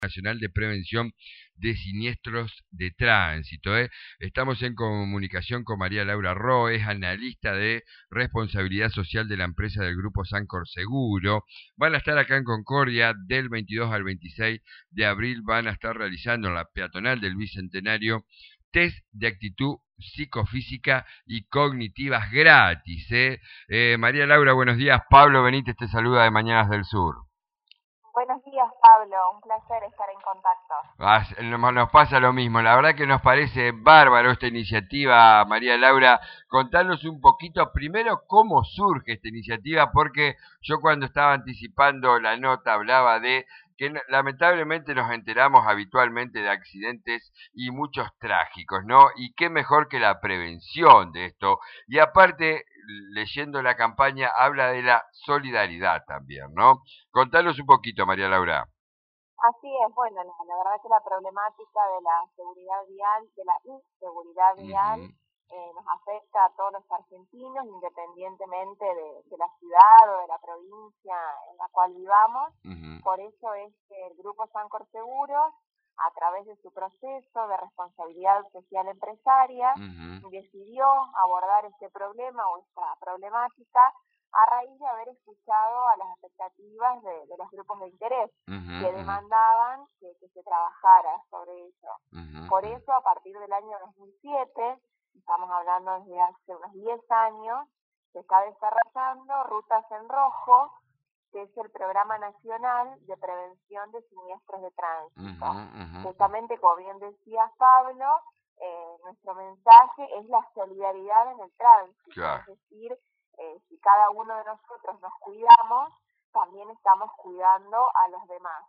Nacional de Prevención de Siniestros de Tránsito. Estamos en comunicación con María Laura Roa, es analista de responsabilidad social de la empresa del Grupo Sancor Seguro. Van a estar acá en Concordia del 22 al 26 de abril, van a estar realizando en la peatonal del Bicentenario test de actitud psicofísica y cognitivas gratis. María Laura, buenos días. Pablo Benítez te saluda de Mañanas del Sur. Buenos días, Pablo. Un placer estar en contacto. Nos pasa lo mismo. La verdad que nos parece bárbaro esta iniciativa, María Laura. Contanos un poquito primero cómo surge esta iniciativa, porque yo cuando estaba anticipando la nota hablaba de que lamentablemente nos enteramos habitualmente de accidentes y muchos trágicos, ¿no? Y qué mejor que la prevención de esto. Y aparte, leyendo la campaña, habla de la solidaridad también, ¿no? Contanos un poquito, María Laura. Así es, bueno, la verdad que la problemática de la seguridad vial, de la inseguridad vial, nos afecta a todos los argentinos, independientemente de la ciudad o de la provincia en la cual vivamos. Por eso es que el Grupo Sancor Seguros, a través de su proceso de responsabilidad social empresaria, decidió abordar este problema o esta problemática a raíz de haber escuchado a las expectativas de los grupos de interés que demandaban que se trabajara sobre ello. Por eso, a partir del año 2007, estamos hablando desde hace unos 10 años, se está desarrollando Rutas en Rojo, que es el Programa Nacional de Prevención de Siniestros de Tránsito. Justamente, como bien decía Pablo, nuestro mensaje es la solidaridad en el tránsito, es decir, si cada uno de nosotros nos cuidamos, también estamos cuidando a los demás.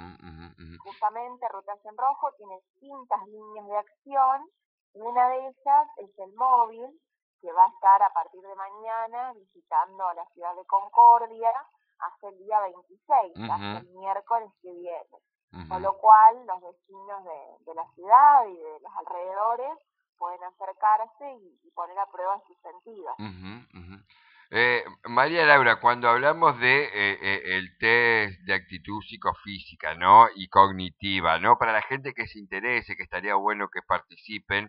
Justamente Rutas en Rojo tiene distintas líneas de acción. Una de ellas es el móvil, que va a estar a partir de mañana visitando la ciudad de Concordia hasta el día 26, hasta el miércoles que viene. Con lo cual, los vecinos de la ciudad y de los alrededores pueden acercarse y poner a prueba sus sentidos. María Laura, cuando hablamos de el test de actitud psicofísica, ¿no? Y cognitiva, ¿no? Para la gente que se interese, que estaría bueno que participen,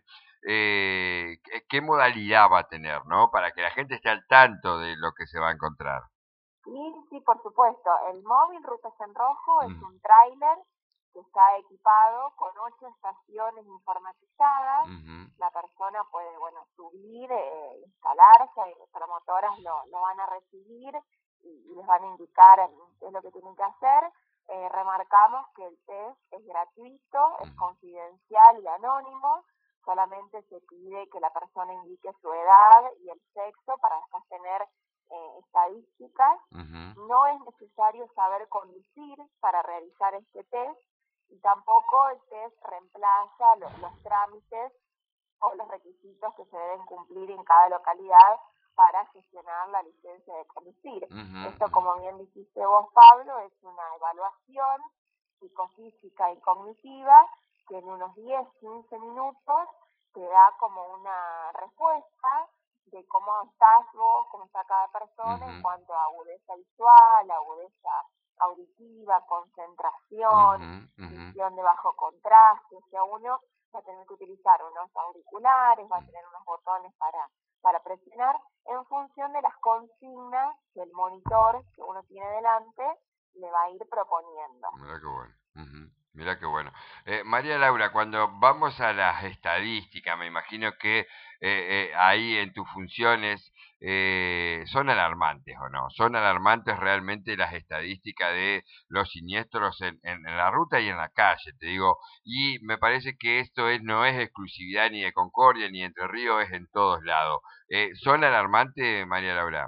¿qué modalidad va a tener, ¿no? Para que la gente esté al tanto de lo que se va a encontrar. Sí, por supuesto. El móvil Rutas en Rojo es un tráiler que está equipado con 8 estaciones informatizadas. La persona puede, subir, instalarse, y las promotoras lo van a recibir y les van a indicar qué es lo que tienen que hacer. Remarcamos que el test es gratuito, es confidencial y anónimo. Solamente se pide que la persona indique su edad y el sexo para después tener estadísticas. No es necesario saber conducir para realizar este test, y tampoco el test reemplaza los trámites o los requisitos que se deben cumplir en cada localidad para gestionar la licencia de conducir. Esto, como bien dijiste vos, Pablo, es una evaluación psicofísica y cognitiva que en unos 10-15 minutos te da como una respuesta de cómo estás vos, cómo está cada persona en cuanto a agudeza visual, agudeza auditiva, concentración, visión de bajo contraste. O sea, uno va a tener que utilizar unos auriculares, va a tener unos botones para presionar en función de las consignas que el monitor que uno tiene delante le va a ir proponiendo. Mirá qué bueno. Mirá qué bueno. María Laura, cuando vamos a las estadísticas, me imagino que ahí en tus funciones son alarmantes, ¿o no? Son alarmantes realmente las estadísticas de los siniestros en la ruta y en la calle, te digo. Y me parece que esto no es exclusividad ni de Concordia ni de Entre Ríos, es en todos lados. ¿Son alarmantes, María Laura?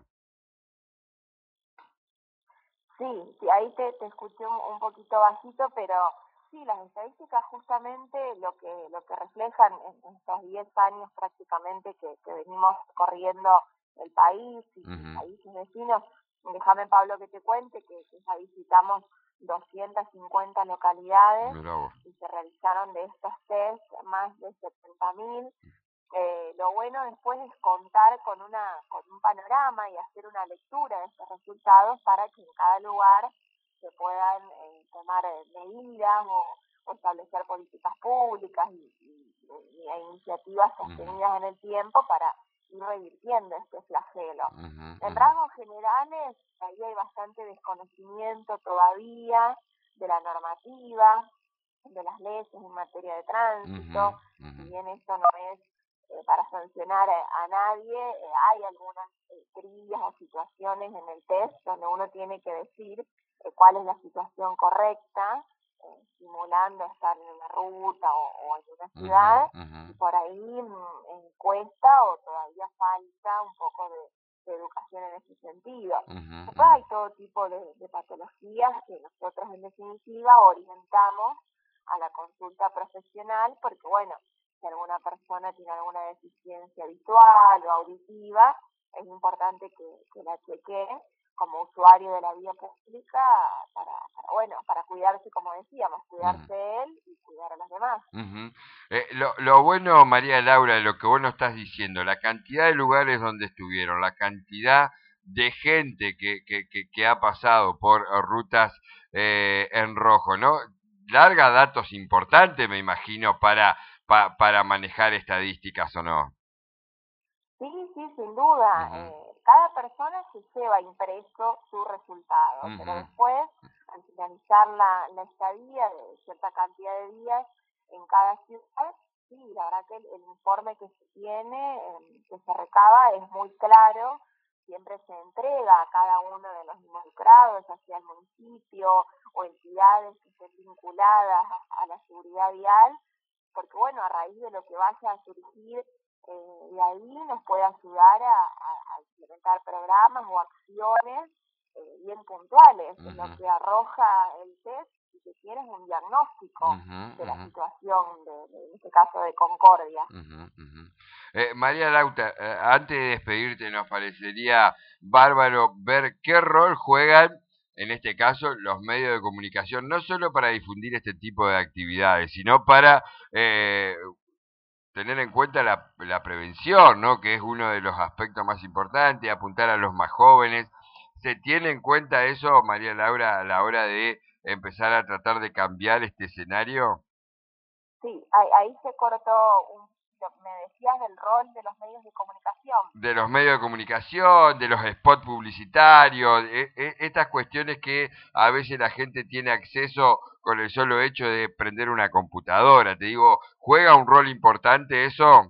Sí, ahí te escuché un poquito bajito, pero sí, las estadísticas justamente lo que reflejan en estos 10 años prácticamente que venimos corriendo el país y países vecinos. Déjame, Pablo, que te cuente que ya visitamos 250 localidades y se realizaron de estos test más de 70.000. Lo bueno después es contar con un panorama y hacer una lectura de estos resultados para que en cada lugar se puedan tomar medidas o establecer políticas públicas e iniciativas sostenidas en el tiempo para ir revirtiendo este flagelo. En rasgos generales, ahí hay bastante desconocimiento todavía de la normativa, de las leyes en materia de tránsito. Si bien esto no es para sancionar a nadie, hay algunas trillas o situaciones en el test donde uno tiene que decir cuál es la situación correcta, simulando estar en una ruta o en una ciudad, y por ahí cuesta o todavía falta un poco de educación en ese sentido. Después hay todo tipo de patologías que nosotros en definitiva orientamos a la consulta profesional, porque bueno, si alguna persona tiene alguna deficiencia visual o auditiva, es importante que la chequee como usuario de la vía pública para cuidarse, como decíamos, cuidarse él y cuidar a los demás. Lo bueno, María Laura, lo que vos nos estás diciendo, la cantidad de lugares donde estuvieron, la cantidad de gente que ha pasado por rutas en rojo, ¿no? Larga datos importantes, me imagino, para manejar estadísticas, ¿o no? Sí, sin duda. Cada persona se lleva impreso su resultado, pero después, al finalizar la estadía de cierta cantidad de días en cada ciudad, sí, la verdad que el informe que se tiene, que se recaba, es muy claro. Siempre se entrega a cada uno de los involucrados, hacia el municipio o entidades que estén vinculadas a la seguridad vial, porque bueno, a raíz de lo que vaya a surgir de ahí nos puede ayudar a implementar programas o acciones bien puntuales. Lo que arroja el test, si se quiere, es un diagnóstico de la situación, en este caso de Concordia. María Lauta, antes de despedirte, nos parecería bárbaro ver qué rol juegan, en este caso, los medios de comunicación, no solo para difundir este tipo de actividades, sino para tener en cuenta la prevención, ¿no? Que es uno de los aspectos más importantes, apuntar a los más jóvenes. ¿Se tiene en cuenta eso, María Laura, a la hora de empezar a tratar de cambiar este escenario? Sí, ahí se cortó me decías del rol de los medios de comunicación. De los medios de comunicación, de los spots publicitarios, estas cuestiones que a veces la gente tiene acceso con el solo hecho de prender una computadora. Te digo, ¿juega un rol importante eso?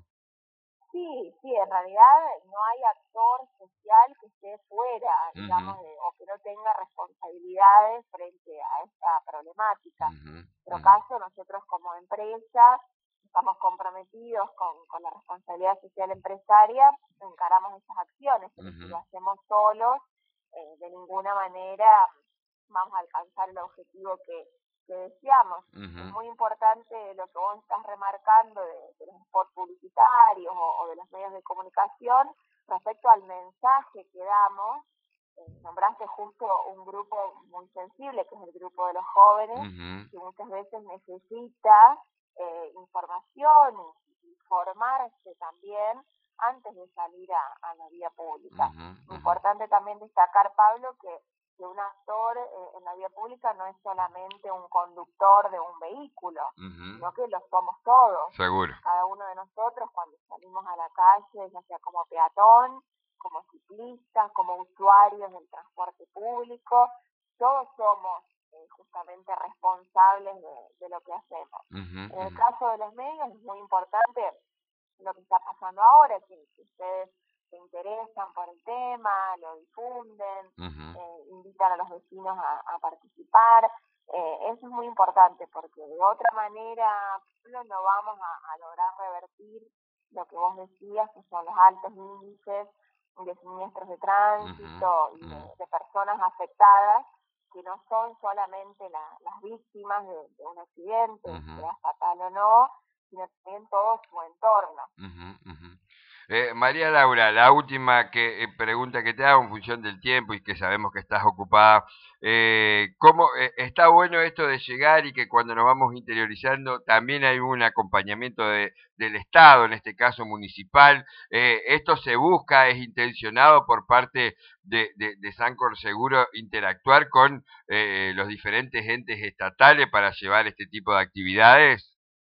Sí, en realidad no hay actor social que esté fuera, digamos, o que no tenga responsabilidades frente a esta problemática. En nuestro caso, nosotros como empresa estamos comprometidos con la responsabilidad social empresaria, encaramos esas acciones, pero si lo hacemos solos, de ninguna manera vamos a alcanzar el objetivo que deseamos. Es muy importante lo que vos estás remarcando de los spots publicitarios o de los medios de comunicación respecto al mensaje que damos. Nombraste justo un grupo muy sensible, que es el grupo de los jóvenes, que muchas veces necesita información y formarse también antes de salir a la vía pública. Importante también destacar, Pablo, que un actor en la vía pública no es solamente un conductor de un vehículo, sino que lo somos todos. Seguro. Cada uno de nosotros cuando salimos a la calle, ya sea como peatón, como ciclistas, como usuarios del transporte público, todos somos justamente responsables de lo que hacemos. En el caso de los medios es muy importante lo que está pasando ahora, que ustedes se interesan por el tema, lo difunden, invitan a los vecinos a participar. Eso es muy importante porque de otra manera no vamos a lograr revertir lo que vos decías, que son los altos índices de siniestros de tránsito y de personas afectadas, que no son solamente las víctimas de un accidente, sea fatal o no, sino también todo su entorno. María Laura, la última pregunta que te hago en función del tiempo y que sabemos que estás ocupada. ¿Cómo está bueno esto de llegar y que cuando nos vamos interiorizando también hay un acompañamiento del Estado, en este caso municipal? ¿Esto se busca, es intencionado por parte de Sancor Seguro interactuar con los diferentes entes estatales para llevar este tipo de actividades?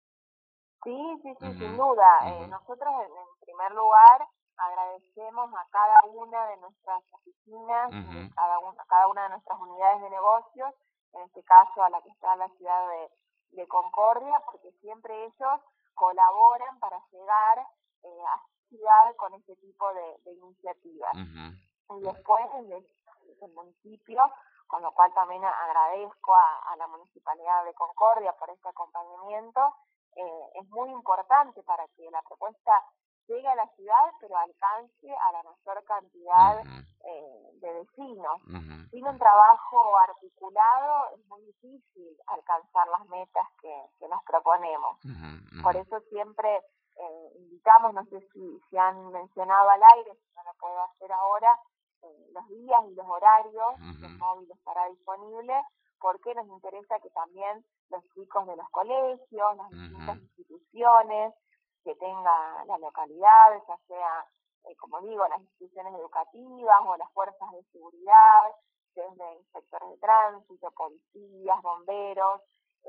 Sí, sí, sí, sin Ujú, duda. ujú, Nosotros, en primer lugar, agradecemos a cada una de nuestras oficinas y ujú, a cada una de nuestras unidades de negocios, en este caso a la que está en la ciudad de Concordia, porque siempre ellos colaboran para llegar a la ciudad con este tipo de iniciativas. ujú, Y después desde el municipio, con lo cual también agradezco a la Municipalidad de Concordia por este acompañamiento. Es muy importante para que la propuesta llegue a la ciudad, pero alcance a la mayor cantidad ujú, de vecinos. ujú, Sin un trabajo articulado es muy difícil alcanzar las metas que nos proponemos. ujú, Por ujú, eso siempre invitamos, no sé si han mencionado al aire, si no lo puedo hacer ahora, los días y los horarios que ujú, el móvil estará disponible, porque nos interesa que también los chicos de los colegios, las distintas ujú, instituciones que tenga la localidad, ya sea, como digo, las instituciones educativas o las fuerzas de seguridad, desde inspectores de tránsito, policías, bomberos,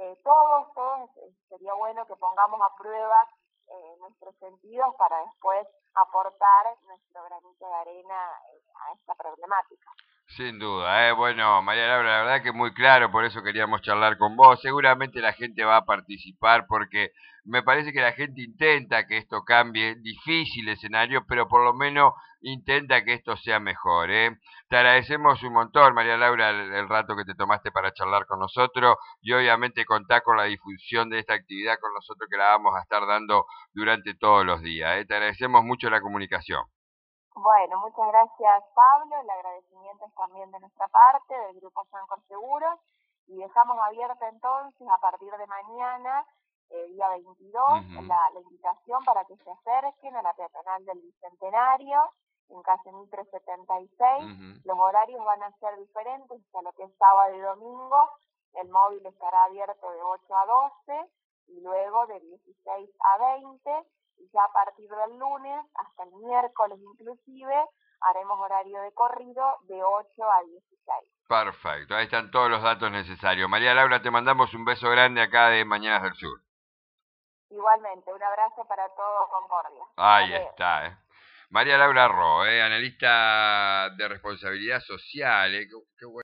todos sería bueno que pongamos a prueba nuestros sentidos para después aportar nuestro granito de arena a esta problemática. sin duda, bueno, María Laura, la verdad que muy claro, por eso queríamos charlar con vos. Seguramente la gente va a participar porque me parece que la gente intenta que esto cambie, difícil escenario, pero por lo menos intenta que esto sea mejor, ¿eh? Te agradecemos un montón, María Laura, el rato que te tomaste para charlar con nosotros y obviamente contá con la difusión de esta actividad con nosotros que la vamos a estar dando durante todos los días, ¿eh? Te agradecemos mucho la comunicación. Bueno, muchas gracias Pablo, el agradecimiento es también de nuestra parte, del Grupo Sancor Seguros, y dejamos abierta entonces a partir de mañana, día 22, Ujú, la invitación para que se acerquen a la peatonal del Bicentenario, en calle Mitre 76. ujú. Los horarios van a ser diferentes hasta lo que es sábado y domingo. El móvil estará abierto de 8 a 12 y luego de 16 a 20, y ya a partir del lunes hasta el miércoles inclusive haremos horario de corrido de 8 a 16. Perfecto, ahí están todos los datos necesarios. María Laura, te mandamos un beso grande acá de Mañanas del Sur. Igualmente, un abrazo para todo Concordia. Hasta Ahí luego. está, María Laura Ro, analista de responsabilidad social, qué bueno.